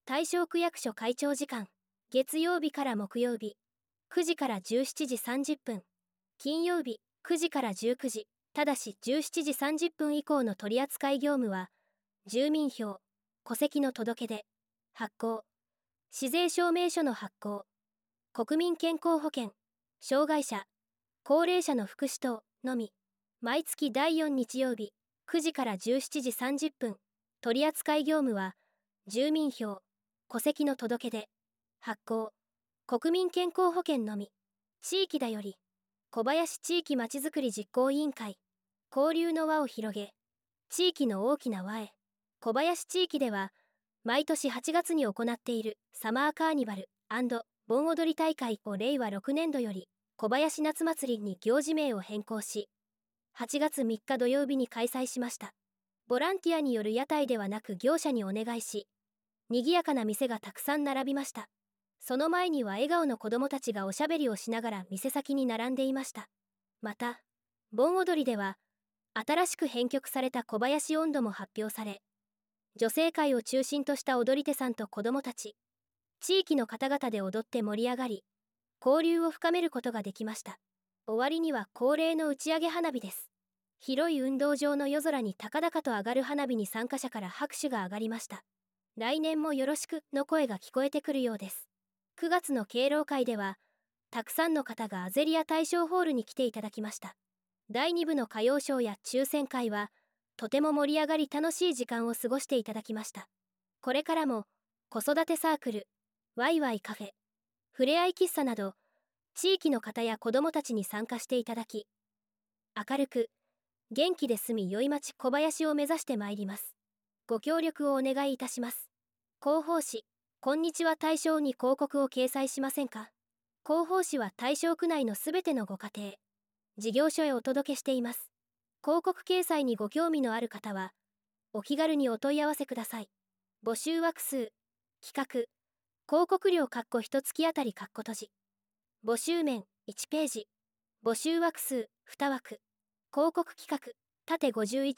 大正区役所開庁時間、月曜日から木曜日、9時から17時30分、金曜日、9時から19時、ただし17時30分以降の取扱業務は、住民票、戸籍の届け出、発行、市税証明書の発行、国民健康保険、障害者、高齢者の福祉等のみ、毎月第4日曜日、9時から17時30分、取扱業務は、住民票、戸籍の届け出、発行、国民健康保険のみ、地域だより、小林地域まちづくり実行委員会、交流の輪を広げ、地域の大きな輪へ。小林地域では、毎年8月に行っているサマーカーニバル&盆踊り大会を令和6年度より、小林夏祭りに行事名を変更し、8月3日土曜日に開催しました。ボランティアによる屋台ではなく業者にお願いし、賑やかな店がたくさん並びました。その前には笑顔の子供たちがおしゃべりをしながら店先に並んでいました。また、盆踊りでは、新しく編曲された小林音頭も発表され、女性会を中心とした踊り手さんと子供たち、地域の方々で踊って盛り上がり、交流を深めることができました。終わりには恒例の打ち上げ花火です。広い運動場の夜空に高々と上がる花火に参加者から拍手が上がりました。来年もよろしくの声が聞こえてくるようです。9月の敬老会では、たくさんの方がアゼリア大正ホールに来ていただきました。第2部の歌謡ショーや抽選会は、とても盛り上がり楽しい時間を過ごしていただきました。これからも、子育てサークル、ワイワイカフェ、ふれあい喫茶など、地域の方や子どもたちに参加していただき、明るく、元気で住みよい町小林を目指してまいります。ご協力をお願いいたします。広報誌、こんにちは大正に広告を掲載しませんか？広報誌は大正区内のすべてのご家庭、事業所へお届けしています。広告掲載にご興味のある方は、お気軽にお問い合わせください。募集枠数、企画、広告料1月あたり閉じ。募集面、1ページ。募集枠数、2枠。広告企画、縦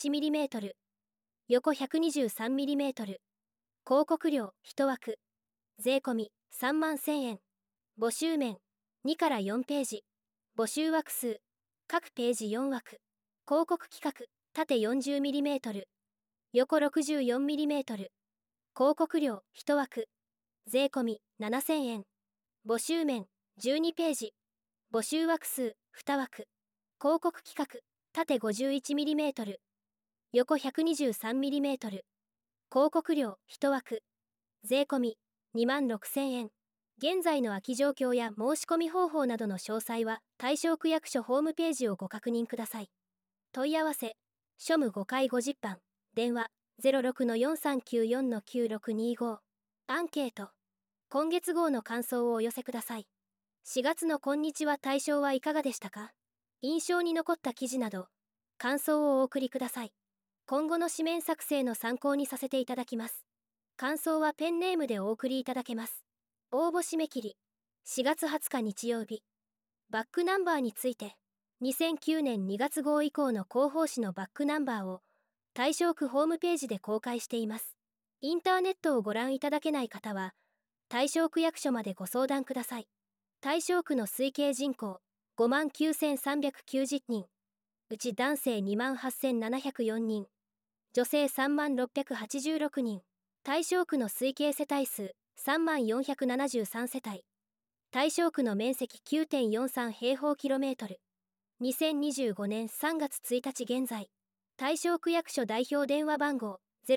51mm、横 123mm。広告料、1枠。税込み、31,000円。募集面、2から4ページ。募集枠数、各ページ4枠。広告企画、縦 40mm、横 64mm。広告料、1枠。税込み、7,000円。募集面、12ページ。募集枠数、2枠。広告企画、縦 51mm、横 123mm。広告料、1枠。税込み、26,000円。現在の空き状況や申し込み方法などの詳細は、大正区役所ホームページをご確認ください。問い合わせ、庶務5階50番、電話、06-4394-9625。アンケート、今月号の感想をお寄せください。4月のこんにちは大正はいかがでしたか？印象に残った記事など、感想をお送りください。今後の紙面作成の参考にさせていただきます。感想はペンネームでお送りいただけます。応募締め切り、4月20日日曜日。バックナンバーについて、2009年2月号以降の広報誌のバックナンバーを、大正区ホームページで公開しています。インターネットをご覧いただけない方は、大正区役所までご相談ください。大正区の推計人口、59,390人。うち男性28,704人。女性36,86人。大正区の推計世帯数、34,73世帯。大正区の面積 9.43 平方キロメートル。2025年3月1日現在。大正区役所代表電話番号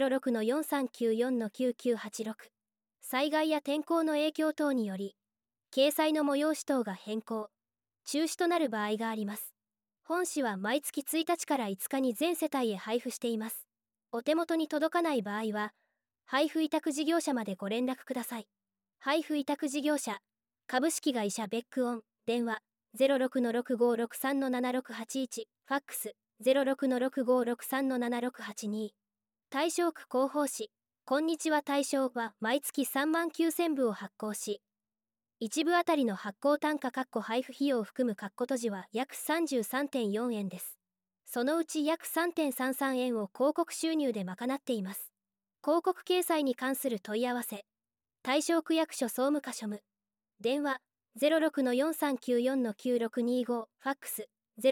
06-4394-9986。災害や天候の影響等により、掲載の催し等が変更、中止となる場合があります。本誌は毎月1日から5日に全世帯へ配布しています。お手元に届かない場合は、配布委託事業者までご連絡ください。配布委託事業者、株式会社ベックオン、電話、06-6563-7681、ファックス、06-6563-7682。大正区広報誌、こんにちは大正は毎月39,000部を発行し、1部あたりの発行単価配布費用を含む閉じは約 33.4 円です。そのうち約 3.33 円を広告収入で賄っています。広告掲載に関する問い合わせ、 大正区役所総務課庶務。電話06-4394-9625。ファックス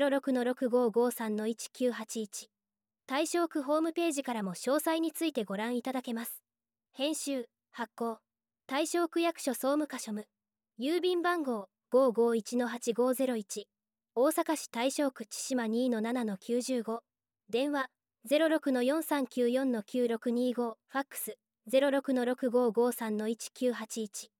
06-6553-1981。大正区ホームページからも詳細についてご覧いただけます。編集・発行大正区役所総務課庶務。郵便番号551-8501。大阪市大正区千島2-7-95。電話06-4394-9625。ファックス06-6553-1981。